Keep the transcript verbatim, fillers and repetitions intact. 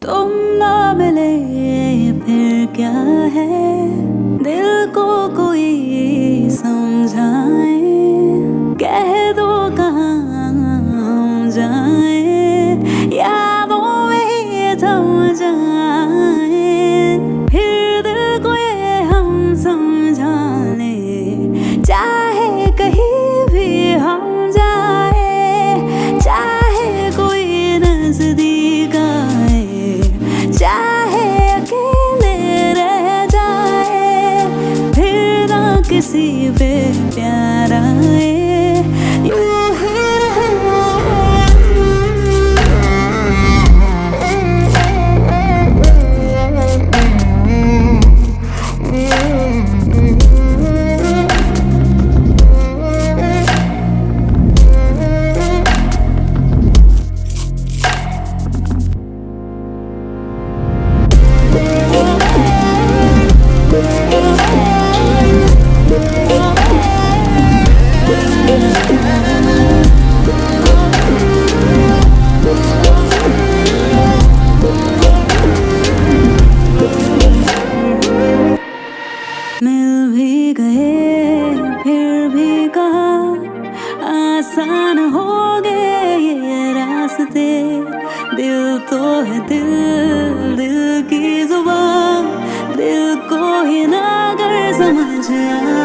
तुम ना मिले फिर क्या है, दिल को कोई समझाए, कह दो कहाँ हम जाए, यादों में ही थम जाए, फिर दिल को ये हम समझा ले, चाहे कहीं भी हम जाए, चाहे कोई नजदीक आए, चाहे अकेले रह जाए, फिर ना किसी पे प्यार आए, यूं ही मिल भी गए फिर भी कहा, आसान हो गए ये रास्ते, दिल तो है दिल, दिल की जुबान, दिल को ही ना अगर समझ आए।